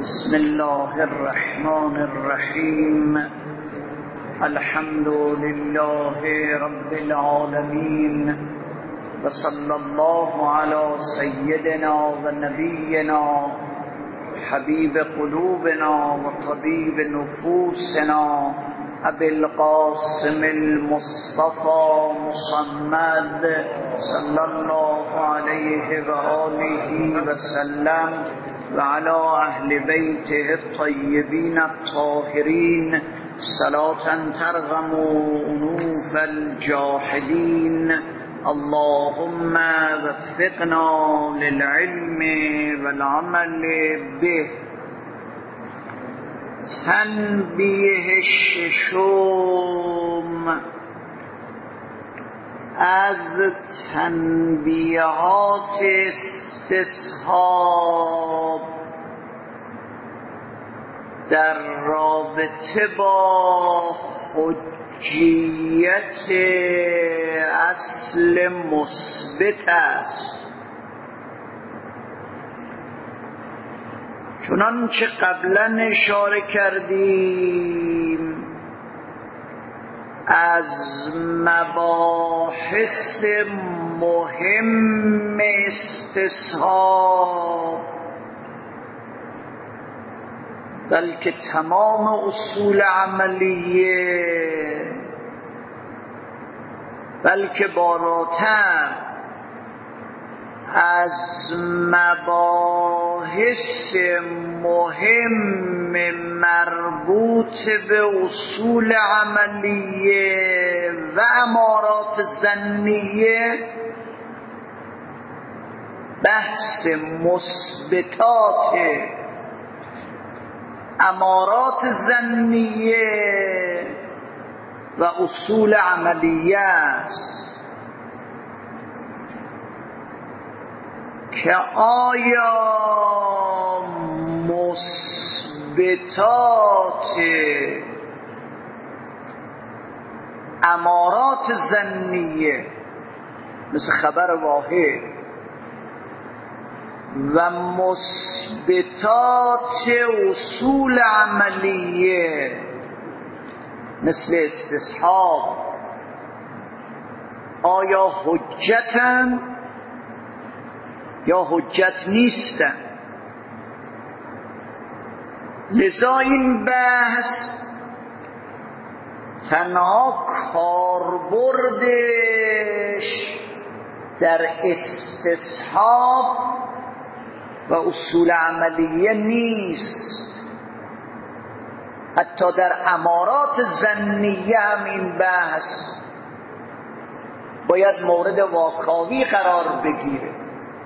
بسم الله الرحمن الرحیم. الحمد لله رب العالمین و صلی الله علی سیدنا و نبینا حبیب قلوبنا و طبیب نفوسنا ابی القاسم المصطفى محمد صلی الله علیه و آله و سلم و علی اهل بیته الطیبین الطاهرین صلاة ترغم انوف الجاحدین. اللهم وفقنا للعلم والعمل به. تنبیه ششم از تنبیهات استصحاب در رابطه با حجیت اصل مثبت است. چنانچه قبلا اشاره کردیم از مباحث مهم استصحاب، بلکه تمام اصول عملیه، بلکه بالاتر از مباحث مهم مربوط به اصول عملیه و امارات ظنیه، بحث مثبتات امارات ظنیه و اصول عملیه است که آیا مثبتات امارات ظنیه مثل خبر واحد و مثبتات اصول عملیه مثل استصحاب آیا حجتن یا حجت نیستن؟ لذا این بحث تنها کاربردش در استصحاب و اصول عملیه نیست، حتی در امارات ظنیه هم این بحث باید مورد واکاوی قرار بگیره.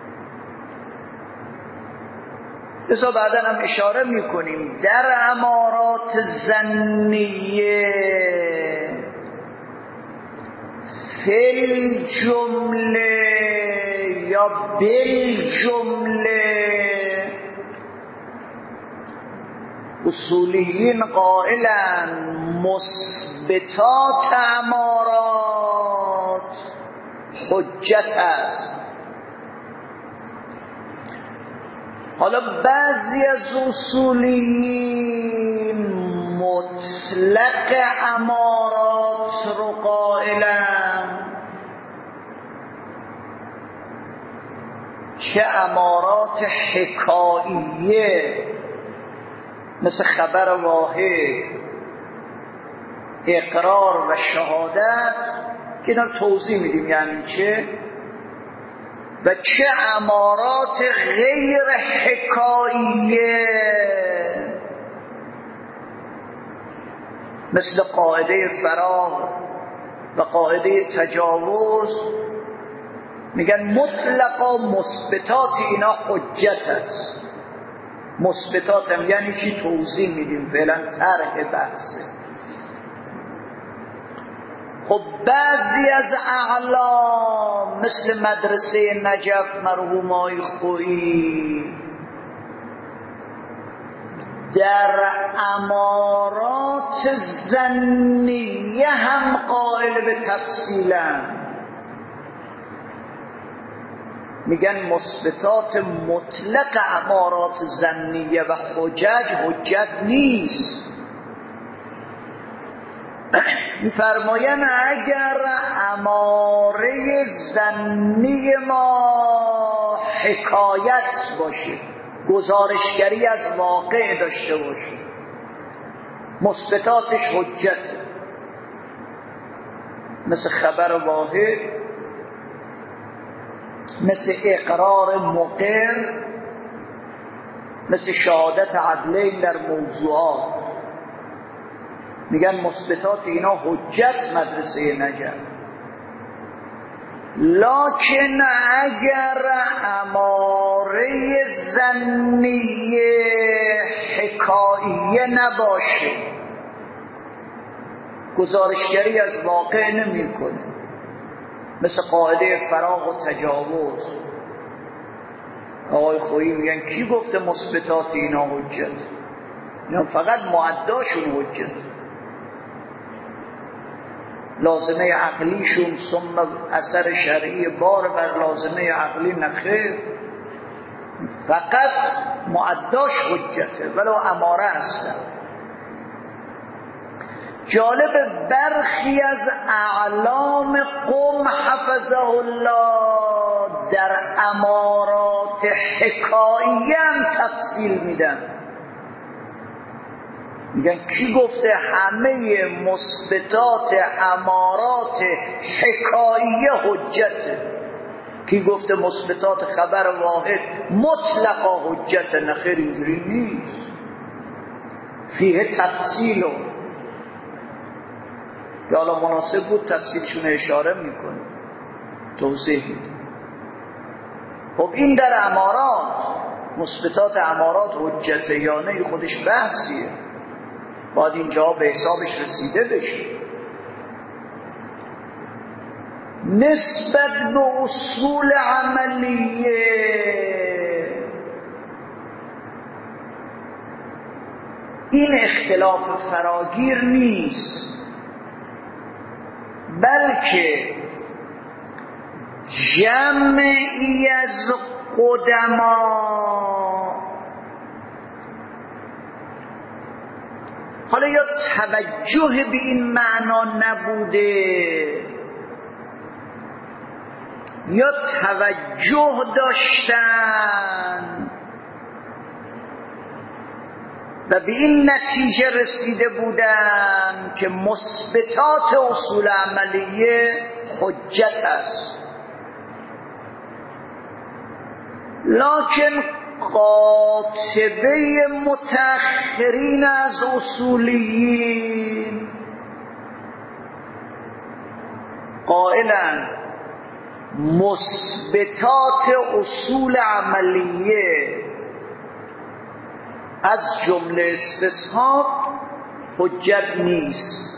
لذا بعدا هم اشاره میکنیم در امارات ظنیه فی جمله یا بالجمله اصولیین قائلن مثبتات امارات حجت است. حالا بعضی از اصولیین مطلق امارات رو قائلن، چه امارات حکاییه مثل خبر واحد، اقرار و شهادت که اینا توضیح میدیم یعنی چه، و چه امارات غیر حکاییه مثل قاعده فراغ و قاعده تجاوز. میگن مطلقا مثبتات اینا حجت است. مثبتات هم یعنی چی توضیح میدیم، فعلا طرح بحثه. خب بعضی از اعلام مثل مدرسه نجف مرحومای خویی در امارات ظنیه هم قائل به تفصیلن، میگن مثبتات مطلق امارات ظنیه و حجت نیست. میفرمایند اگر اماره ظنی ما حکایت باشه، گزارشگری از واقع داشته باشه، مثبتاتش حجت، مثل خبر واحد، مثل اقرار مقر، مثل شهادت عدلین در موضوعات. میگن مثبتات اینا حجت مدرسه نجف. لکن اگر اماره ظنیه حکاییه نباشه، گزارشگری از واقع نمی کنه، مثل قاعده فراغ و تجاوز. آقای خویی میگن کی گفته مثبتات اینا حجت؟ اینا فقط معداشون حجت، لازمه عقلیشون ثم اثر شرعی بار بر لازمه عقلی نخیر، فقط معداش حجته ولو اماره هستن. جالب برخی از اعلام قوم حفظه الله در امارات حکاییه هم تفصیل میدن. میگن کی گفته همه مثبتات امارات حکاییه حجته؟ کی گفته مثبتات خبر واحد مطلقا حجت؟ نخیر، اینجوری نیست، فیه تفصیل. که حالا مناسب بود تفصیلشون اشاره میکنه، توضیح میده. خب این در امارات، مثبتات امارات حجته یا نه خودش بحثیه، باید اینجا به حسابش رسیده بشه. نسبت به اصول عملیه این اختلاف فراگیر نیست، بلکه جمعی از قدما، حالا یا توجه به این معنا نبوده یا توجه داشتن و به این نتیجه رسیده بودن که مثبتات اصول عملیه حجت است. لکن قاطبه متأخرین از اصولیین قائلن مثبتات اصول عملیه از جمله استصحاب حجت نیست.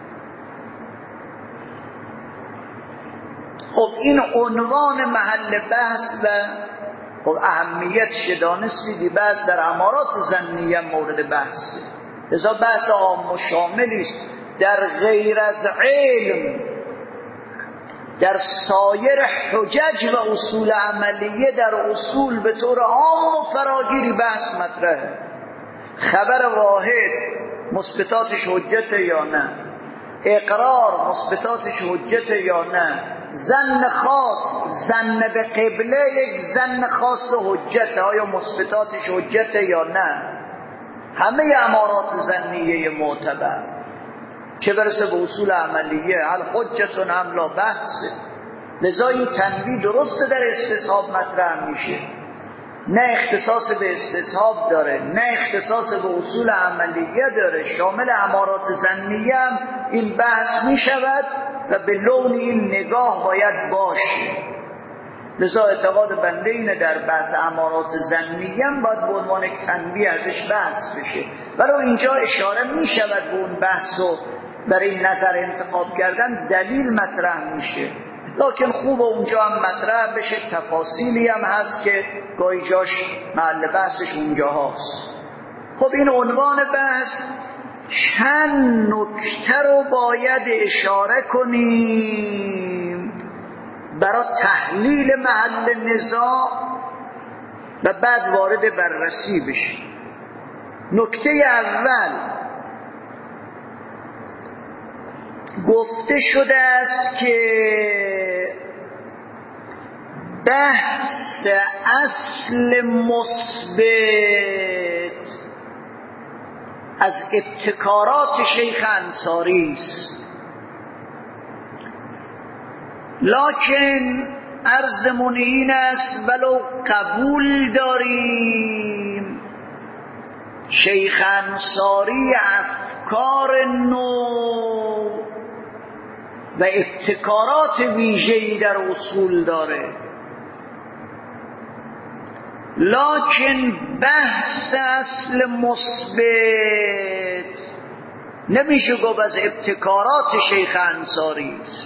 خب این عنوان محل بحث و خب اهمیتش دانستیدی، بحث در امارات ظنیه مورد بحثه، لذا بحث عام و شاملی است. در غیر از علم، در سایر حجج و اصول عملیه، در اصول به طور عام و فراگیری بحث مطرحه. خبر واحد مثبتاتش حجت یا نه، اقرار مثبتاتش حجت یا نه، ظن خاص، ظن به قبله یک ظن خاص حجت، آیا مثبتاتش حجت یا نه؟ همه امارات ظنیه معتبر، چه برسه به اصول عملیه، هل حجتون هم لا بحثه. لذا این تنبیه درسته در استصحاب مطرح میشه، نه اختصاص به استصحاب داره، نه اختصاص به اصول عملیه داره، شامل امارات ظنیه هم این بحث میشود و به لون این نگاه باید باشه. لذا اعتقاد بنده اینه در بحث امارات ظنیه هم باید به عنوان تنبیه ازش بحث بشه، ولو اینجا اشاره میشود به اون بحث و برای نظر انتخاب کردن دلیل مطرح میشه، لکن خوب اونجا هم مطرح بشه. تفاصیلی هم هست که گاهی جاش محل بحثش اونجا هست. خب این عنوان بحث. چند نکته رو باید اشاره کنیم برای تحلیل محل نزاع و بعد وارد بررسی بشه. نکته اول گفته شده است که بحث اصل مثبت از ابتکارات شیخ انصاری است، لکن عرضمون این است ولو قبول داریم شیخ انصاری افکار نو و ابتکارات ویژه‌ای در اصول داره، لکن بحث اصل مثبت نمیشه گفت از ابتکارات شیخ انصاری است.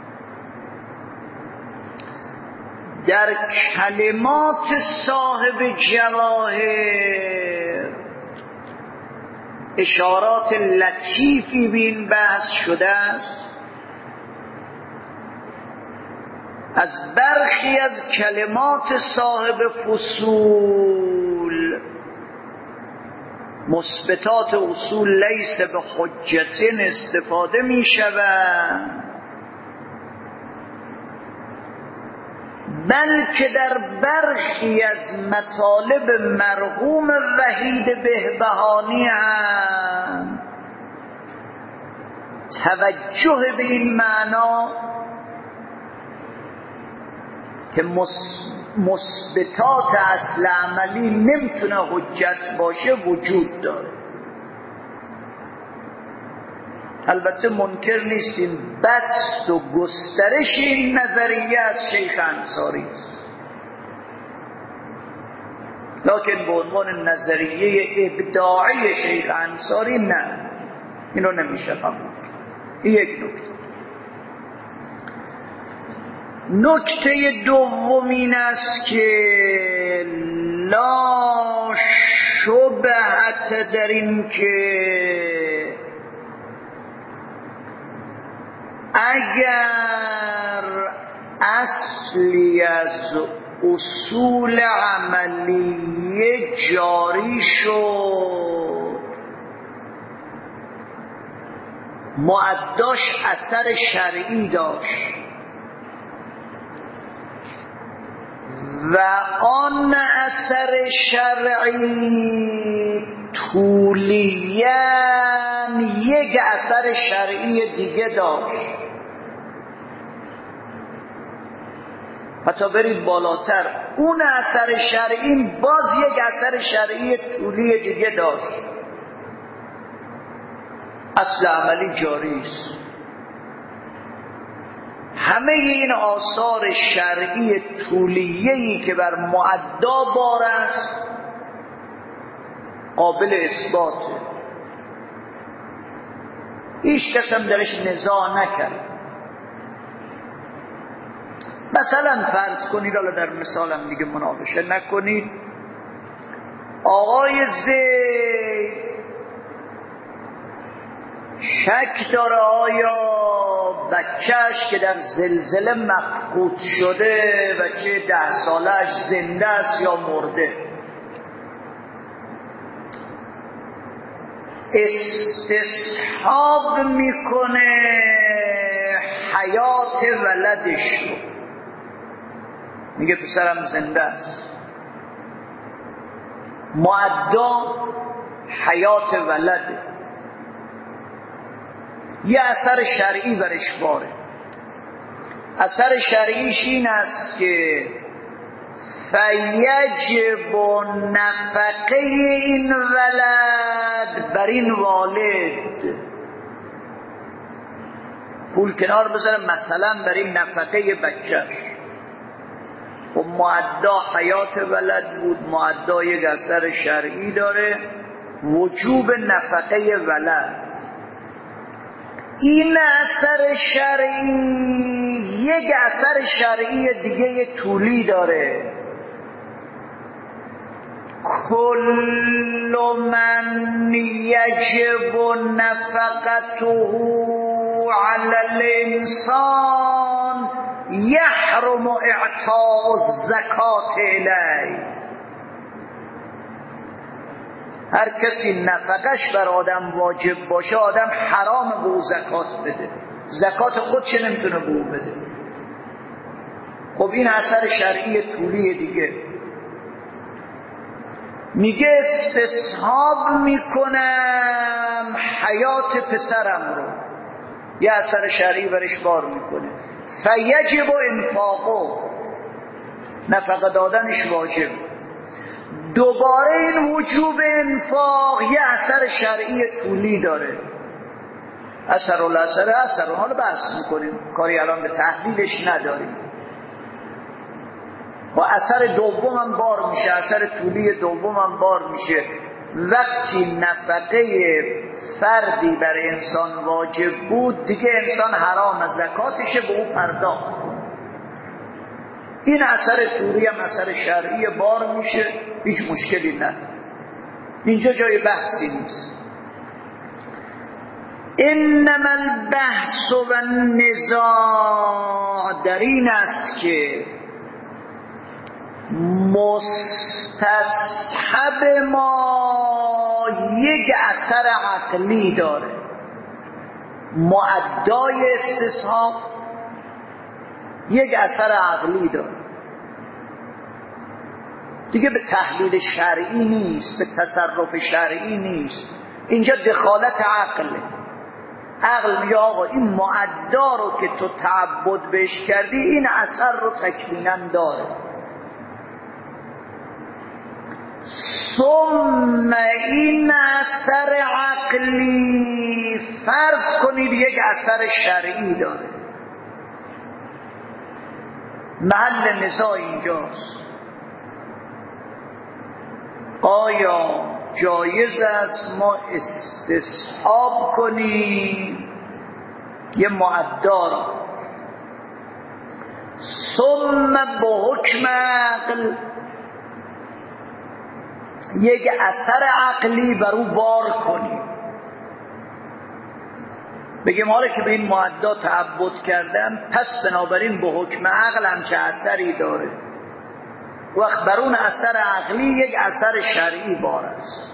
در کلمات صاحب جواهر اشارات لطیفی به این بحث شده است. از برخی از کلمات صاحب فصول مثبتات اصول لیس به حجتن استفاده می شود، بلکه در برخی از مطالب مرحوم وحید بهبهانی هم توجه به این معنا که مثبتات اصل عملی نمیتونه حجت باشه وجود داره. البته منکر نیستیم بسط و گسترش این نظریه از شیخ انصاری است، لکن به عنوان نظریه ابداعی شیخ انصاری نه، اینو نمیشه قبول. یک نکته. نکته دوم این است که لا شبهت در این که اگر اصلی از اصول عملیه جاری شد معداش اثر شرعی داشت و آن اثر شرعی طولیاً یک اثر شرعی دیگه داشت. حتی برید بالاتر، اون اثر شرعی باز یک اثر شرعی طولی دیگه داشت. اصل عملی جاری است. همه این آثار شرعی طولیه‌ای که بر معدا بار است قابل اثباته، هیچ کس هم درش نزاع نکرد. مثلا فرض کنید، حالا در مثالم دیگه مناقشه نکنید، آقای زید شک داره آیا بچهش که در زلزله مفقود شده و چه 10 سالش زنده است یا مرده، استصحاب میکنه حیات ولدش رو، میگه پسرم زنده است، معدا حیات ولده، یه اثر شرعی برش باره. اثر شرعیش این است که فیجب نفقه این ولد بر این والد، پول کنار بذاره مثلا بر این نفقه بچهش. و معدا حیات ولد بود، معدا یک اثر شرعی داره، وجوب نفقه ولد. این اثر شرعی یک اثر شرعی دیگه طولی داره. کل من یجب نفقته علی الانسان یحرم اعطاء الزکات الی. هر کسی نفقش بر آدم واجب باشه آدم حرام به او زکات بده، زکات خود چه نمیتونه به او بده. خب این اثر شرعی طولی دیگه. میگه استصحاب میکنم حیات پسرم رو، یه اثر شرعی برش بار میکنه. فیجب انفاقه، نفقه دادنش واجب. دوباره این وجوب انفاق یه اثر شرعی طولی داره. اثر حالا بحث میکنیم، کاری الان به تحلیلش نداریم. با اثر دومم بار میشه، اثر طولی دومم بار میشه. وقتی نفقه فردی بر انسان واجب بود دیگه انسان حرام زکاتشه به او پرداخت. این اثر طولی هم اثر شرعی بار میشه، هیچ مشکلی نه. اینجا جای بحثی نیست. انما البحث و النزاع در این است که مستصحب ما یک اثر عقلی داره، معدای استصحاب یک اثر عقلی داره دیگه، به تحلیل شرعی نیست، به تصرف شرعی نیست. اینجا دخالت عقله. عقل میگه آقا این معدا رو که تو تعبد بهش کردی این اثر رو تکمیلا داره. ثم این اثر عقلی فرض کنید یک اثر شرعی داره. محل نزاع اینجاست. آیا جایز است ما استصحاب کنیم یه معدا را ثم به حکم عقل یک اثر عقلی بر او بار کنیم، بگیم حالا که به این معدا تعبد کردم پس بنابراین به حکم عقل هم چه اثری داره، وقت بر اون اثر عقلی یک اثر شرعی بار است.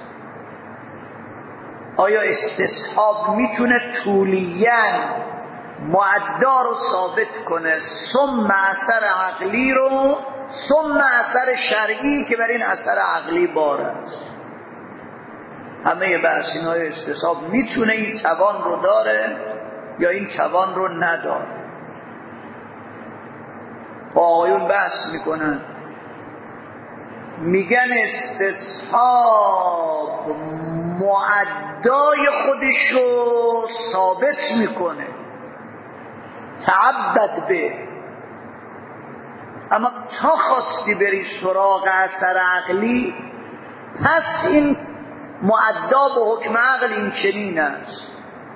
آیا استصحاب میتونه طولیاً معدا رو ثابت کنه ثم اثر عقلی رو ثم اثر شرعی که بر این اثر عقلی بار است؟ همه بحث اینهای استصحاب میتونه این توان رو داره یا این توان رو نداره. با آقایون بحث میکنن، میگن استصحاب معدای خودشو ثابت میکنه، تعبد به، اما تا خواستی بری سراغ اثر عقلی پس این معدا به حکم عقل این چنین است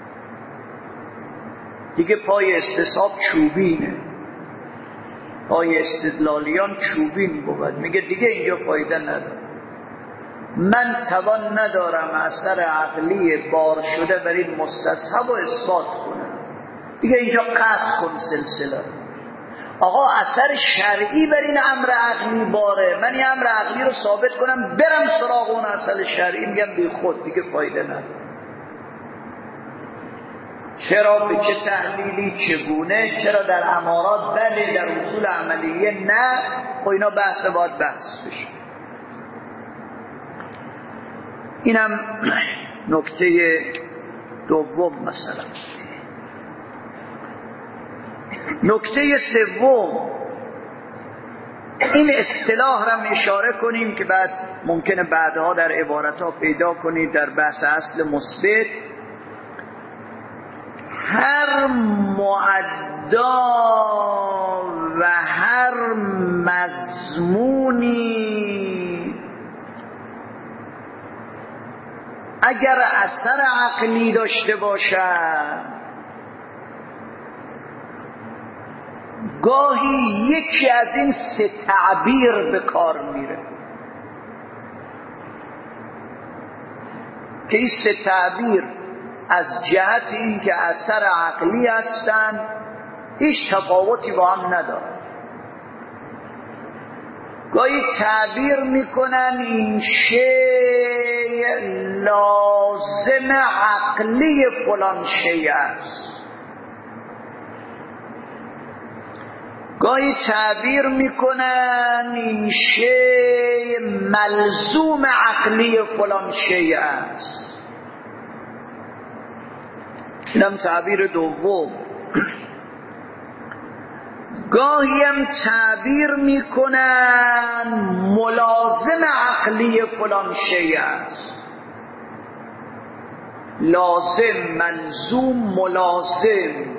دیگه. پای استصحاب چوبینه، پای استدلالیان چوبین بود. میگه دیگه اینجا فایده نداره، من توان ندارم اثر عقلی بار شده بر این مستصحب و اثبات کنم، دیگه اینجا قطع کن سلسله. آقا اثر شرعی بر این امر عقلی باره، من این امر عقلی رو ثابت کنم برم سراغ اون اصل شرعی، میگم بی خود دیگه فایده نداره. چرا؟ به چه تحلیلی؟ چگونه؟ چرا در امارات بله، در اصول عملیه نه؟ خب اینا باید بحث بشه. اینم نکته دوم. مثلا نکته سوم، این اصطلاح را اشاره کنیم که بعد ممکنه بعدها در عبارتها پیدا کنید در بحث اصل مثبت. هر معدا و هر مضمونی اگر اثر عقلی داشته باشد گاهی یکی از این سه تعبیر به کار میره که این سه تعبیر از جهت این که اثر عقلی هستند هیچ تفاوتی با هم نداره. گاهی تعبیر میکنن این شیء لازم عقلی فلان شیء است، گاهی تعبیر میکنن این شیء ملزوم عقلی فلان شیء است. اینم تعبیر دوم. گاهی هم تعبیر میکنن ملازم عقلی فلان شیء است. لازم، ملزوم، ملازم.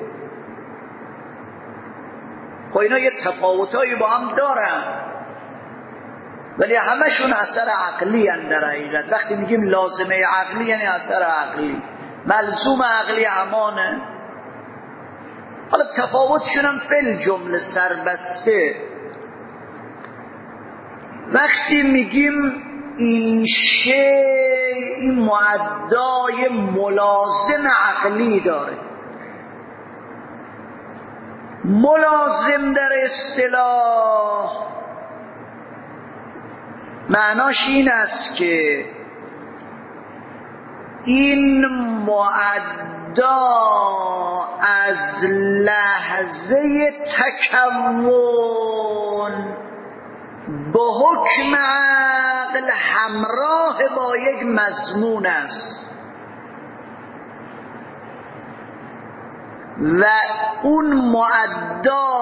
خب اینا یه تفاوتایی با هم دارن ولی همشون اثر عقلی هستند در حقیقت. وقتی میگیم لازمه عقلی یعنی اثر عقلی، ملزوم عقلی همانه. حالا تفاوتشون هم فل جمله سربسته. وقتی میگیم این شیء این معدای ملازم عقلی داره، ملازم در اصطلاح معناش این است که این معدا از لحظه تکون به حکم عقل همراه با یک مضمون است و اون معدا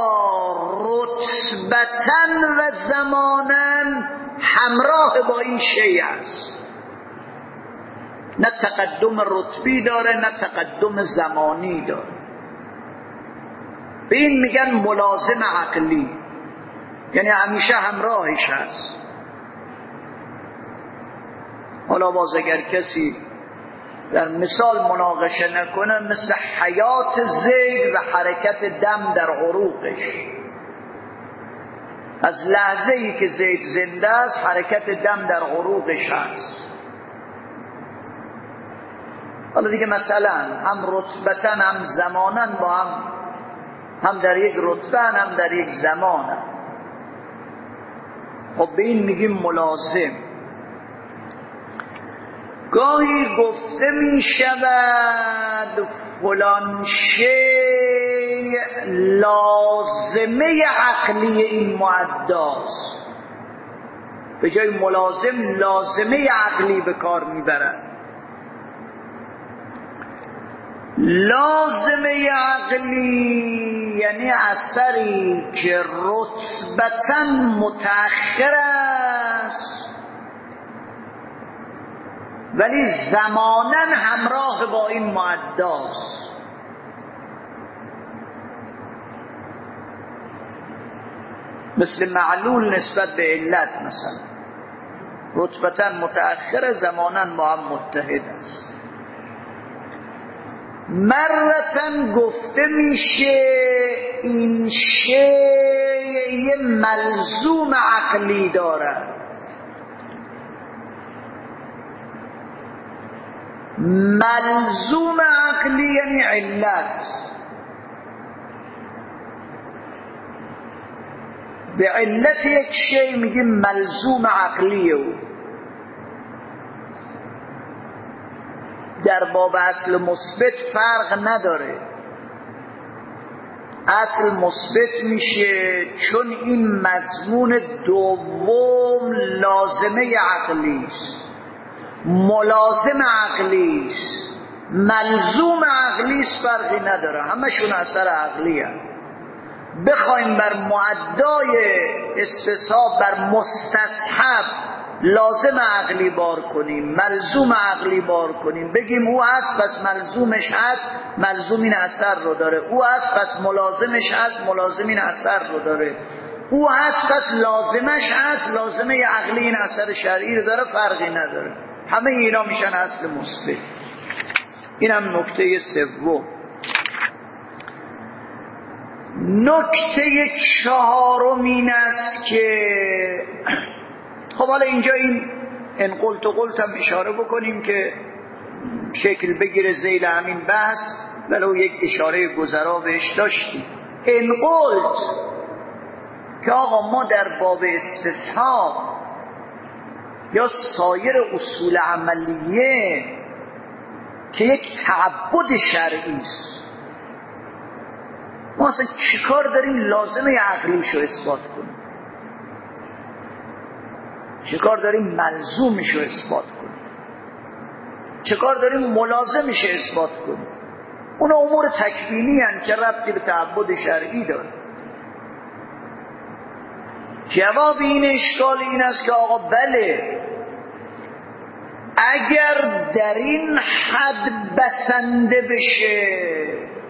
رتبتاً و زماناً همراه با این شیء است. نه تقدم رتبی داره نه تقدم زمانی داره. به این میگن ملازم عقلی، یعنی همیشه همراهش هست. حالا باز اگر کسی در مثال مناقشه نکنه، مثل حیات زید و حرکت دم در عروقش. از لحظه ای که زید زنده است حرکت دم در عروقش هست. حالا دیگه مثلا هم رتبتاً هم زماناً با هم در یک رتبه هم در یک زمان. خب به این میگیم ملازم. گاهی گفته می شود فلان شیء لازمه عقلی این معداست، به جای ملازم لازمه عقلی به کار میبرد. لازمه عقلی یعنی اثری که رتبتاً متأخر است ولی زماناً همراه با این معداست. مثل معلول نسبت به علت، مثلا رتبتاً متأخر زماناً با هم متحد است. مرتاً گفته میشه این شیء یه ملزوم عقلی دارد. ملزوم عقلی یعنی علت. به علت یک شیء میگیم ملزوم عقلی. او در باب اصل مثبت فرق نداره. اصل مثبت میشه چون این مضمون دوم لازمه عقلی است، ملازم عقلی است، ملزوم عقلی است، فرقی نداره، همشون اثر عقلی هست. بخوایم بر معدای استصحاب، بر مستصحب لازم عقلی بار کنیم، ملزوم عقلی بار کنیم، بگیم او هست پس ملزومش هست، ملزوم این اثر رو داره، او هست پس ملازمش هست، ملازم این اثر رو داره، او هست پس لازمش هست، لازمه عقلی این اثر شرعی رو داره، فرقی نداره. همه اینا میشن اصل مثبت. این هم نکته سوم. نکته چهارم این است که خب حالا اینجا این ان قلت هم اشاره بکنیم که شکل بگیره ذیل همین بحث، ولو یک اشاره گذرا بهش داشتیم. این قلت که آقا ما در باب استصحاب یا سایر اصول عملیه که یک تعبد شرعی است، ما اصلا چیکار داریم لازمه عقلیشو اثبات کنیم؟ چیکار داریم ملزومشو اثبات کنیم؟ چیکار داریم ملازمش اثبات کنیم؟ اونا امور تکوینی هستند که ربطی به تعبد شرعی داره. جواب این اشکال این است که آقا بله، اگر در این حد بسنده بشه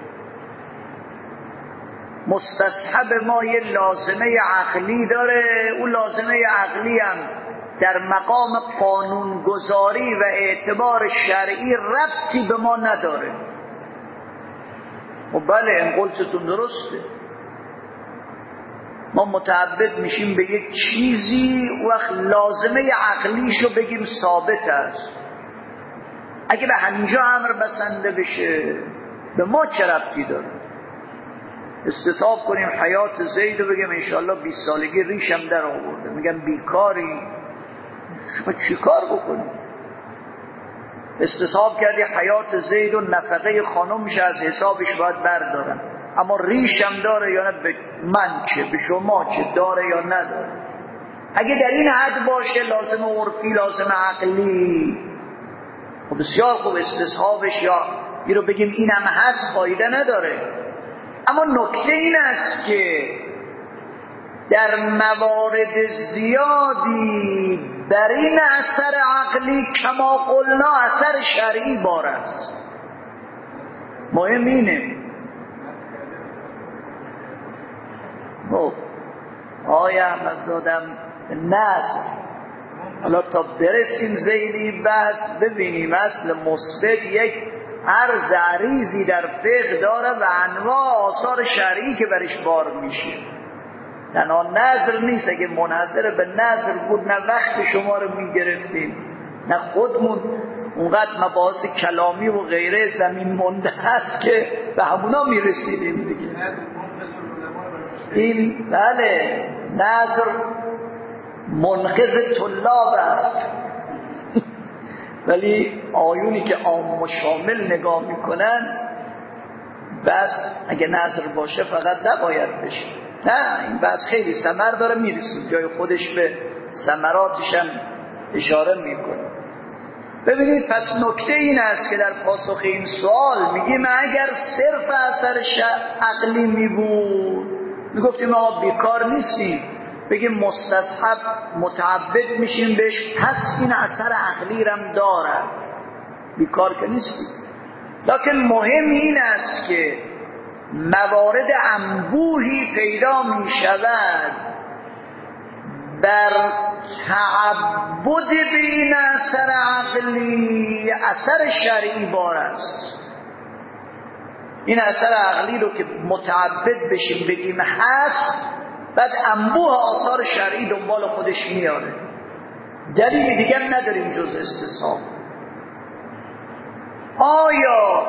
مستصحب ما یه لازمه عقلی داره، اون لازمه عقلی هم در مقام قانونگذاری و اعتبار شرعی ربطی به ما نداره. و بله این قولتون درسته، ما متعبد میشیم به یک چیزی وقت لازمه عقلیشو بگیم ثابت است. اگه به همینجا امر بسنده بشه به ما چه ربطی داره؟ استصحاب کنیم حیات زید و بگیم انشاءالله 20 سالگی ریشم در آورده، میگم بیکاری، شما چی کار بکنیم؟ استصحاب کردی حیات زید و نفقه خانم میشه از حسابش باید بردارم، اما ریشم داره یا نه، به من چه، به شما چه، داره یا نداره؟ اگه در این حد باشه لازم عرفی لازم عقلی و بسیار خوب استصحابش یا این رو بگیم اینم هست فایده نداره. اما نکته این است که در موارد زیادی بر این اثر عقلی کما قلنا اثر شرعی بار است. مهم اینه آیا احمدزادم نظر، حالا تا برسیم زیدی بس ببینیم اصل مثبت یک عرض عریضی در فقه داره و انواع آثار شرعی که برش بار میشه. تنها نظر نیست، اگه منحصر به نظر بود نه وقت شما رو میگرفتیم نه خودمون اونقدر مباحث کلامی و غیره زمین مونده هست که به همونا میرسیدیم دیگه. این بله نظر منقذ طلاب است ولی آیونی که عام و شامل نگاه میکنن بس اگه نظر باشه فقط نباید بشه. نه، این بس خیلی ثمر داره، میرسیم جای خودش به ثمراتش هم اشاره میکنه. ببینید پس نکته این است که در پاسخ این سوال میگیم اگر صرف اثر عقلی میبود میگفتیم آقا بیکار نیستیم، بگیم مستصحب متعبد میشیم بهش، پس این اثر عقلی رم دارد، بیکار که نیستیم. لکن مهم این است که موارد انبوهی پیدا میشود بر تعبد به این اثر عقلی اثر شرعی بار است. این اثر عقلی رو که متعبد بشیم بگیم هست، بعد انبوه آثار شرعی دنبال خودش میاره، دلیل دیگر نداریم جز استصحاب. آیا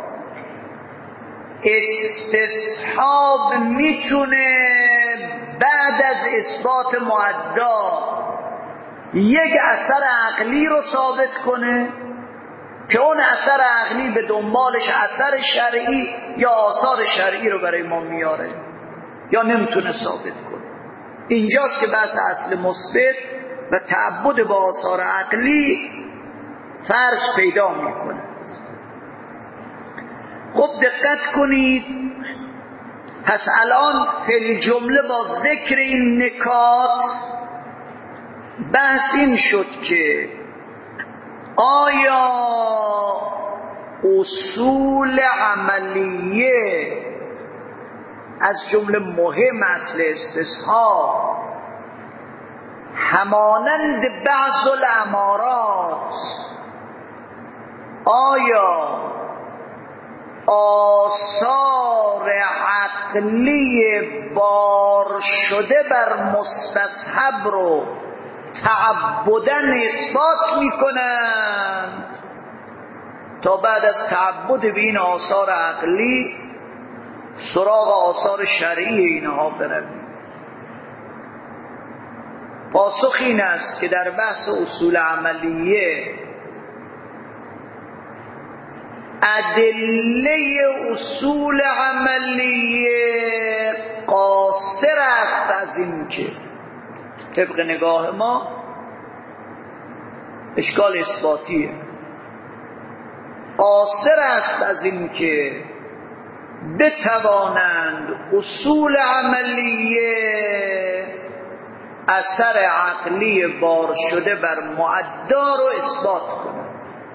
استصحاب میتونه بعد از اثبات معدا یک اثر عقلی رو ثابت کنه که اون اثر عقلی به دنبالش اثر شرعی یا آثار شرعی رو برای ما میاره، یا نمیتونه ثابت کنه؟ اینجاست که بحث اصل مثبت و تعبد با آثار عقلی فرض پیدا میکنه. خب دقت کنید، پس الان فی جمله با ذکر این نکات بحث این شد که آیا اصول عملیه از جمله مهم اصل استصحاب همانند بعض الامارات آیا آثار عقلی بار شده بر مستصحب رو تعبداً اثبات میکنند تا بعد از تعبد به این آثار عقلی سراغ آثار شرعی اینها برویم. پاسخ این است که در بحث اصول عملیه ادله اصول عملیه قاصر است از این که طبق نگاه ما اشکال اثباتیه، قاصر است از این که بتوانند اصول عملیه اثر عقلی بار شده بر معدا رو اثبات کنند.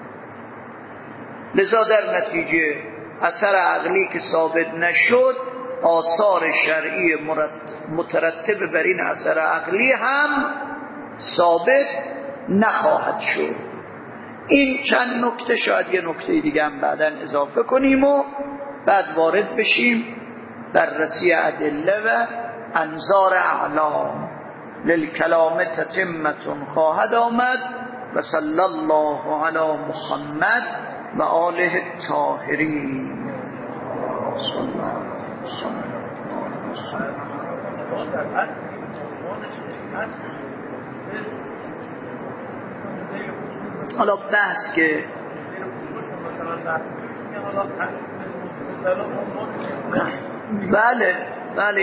لذا در نتیجه اثر عقلی که ثابت نشد، آثار شرعی مترتب بر این اثر عقلی هم ثابت نخواهد شد. این چند نکته، شاید یه نکته دیگه هم بعداً اضافه کنیم و بعد وارد بشیم بررسی ادله و انظار اعلام. للکلام تتمة خواهد آمد و صلی الله علی محمد و آله الطاهرین. حالا بحث که بله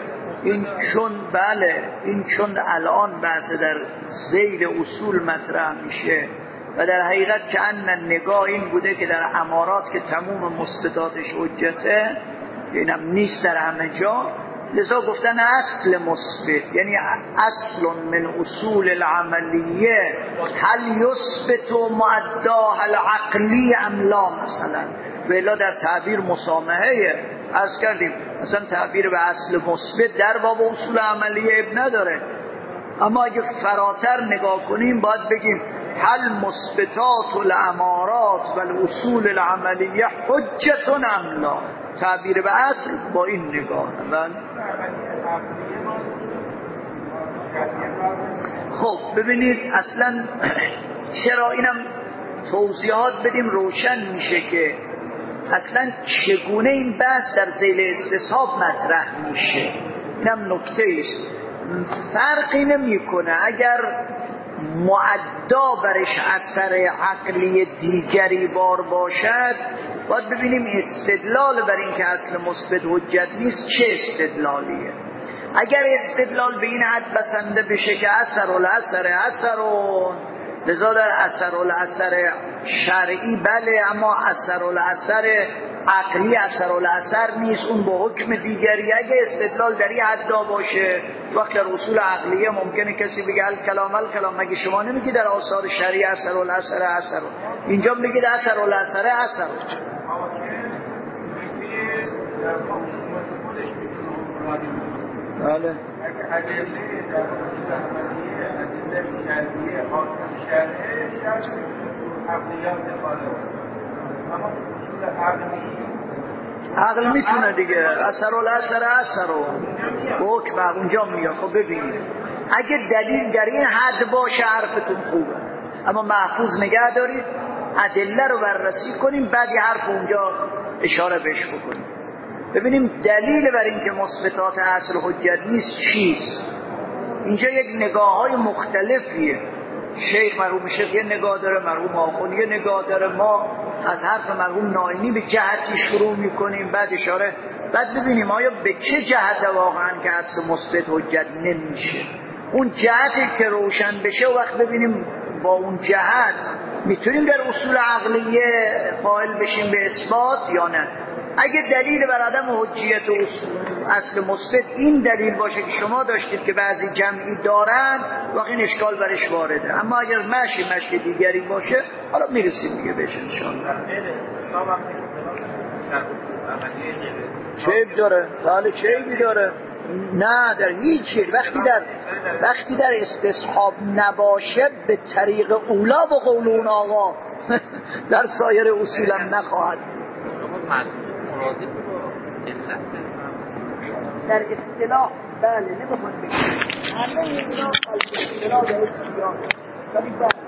این چون الان بحث در ذیل اصول مطرح میشه و در حقیقت که ان نگاه این بوده که در امارات که تموم مثبتاتش حجته، که اینم نیست در همه جا، لذا گفتن اصل مثبت یعنی اصل من اصول العملیه هل یثبت معداها العقلی ام لا مثلا، و الا در تعبیر مسامحه از کردیم مثلا تعبیر به اصل مثبت در باب اصول عملیه اب نداره، اما اگه فراتر نگاه کنیم باید بگیم هل مثبتات الامارات و الاصول العملیه حجت ام لا، تعبیر به اصل با این نگاه. خب ببینید اصلا چرا اینم توضیحات بدیم روشن میشه که اصلا چگونه این بحث در ذیل استصحاب مطرح میشه. اینم نکته است، فرقی نمیکنه اگر معدا برش اثر عقلی دیگری بار باشد، باید ببینیم استدلال بر این که اصل مثبت حجت نیست چه استدلالیه. اگر استدلال به این حد بسنده بشه که اثر اثرون، لذا در اثر شرعی بله، اما اثر عقلی اثر نیست، اون با حکم دیگری. اگه استدلال در این حد باشه، وقت در اصول عقلیه ممکنه کسی بگه الکلام مگه شما نمیگی در آثار شرعی اثر اینجا بگید اثر بله عقل میتونه دیگه اثر رو حکم اونجا میاد. خب ببینید اگه دلیل در این حد باشه حرفتون خوبه، اما محفوظ نگه دارید، ادله رو بررسی کنیم، بعد یه حرف اونجا اشاره بهش بکنیم. ببینیم دلیل بر این که مثبتات اصل حجت نیست چیست. اینجا یک نگاه‌های مختلفیه، مرحوم شیخ یه نگاه داره، مرحوم آخوند یه نگاه داره، ما از حرف مرحوم ناینی به جهتی شروع میکنیم، بعد اشاره، بعد ببینیم آیا به چه جهت واقعا که اصل مثبت حجت نمیشه. اون جهتی که روشن بشه وقت ببینیم با اون جهت میتونیم در اصول عقلیه قائل بشیم به اثبات یا نه. اگه دلیل بر عدم حجیت اصل مثبت این دلیل باشه که شما داشتید که بعضی جمعی دارن، واقعا این اشکال برش وارده. اما اگر مشی دیگری باشه، حالا میرسیم دیگه بهش انشاءالله. چه عیب داره؟ بله چه عیبی داره؟ نه در هیچی. وقتی در استصحاب نباشه به طریق اولا با قول اون آقا در سایر اصولم نخواهد. در اصطلاح بله نمیخواد بگیم همه اینا اصطلاح در اصطلاح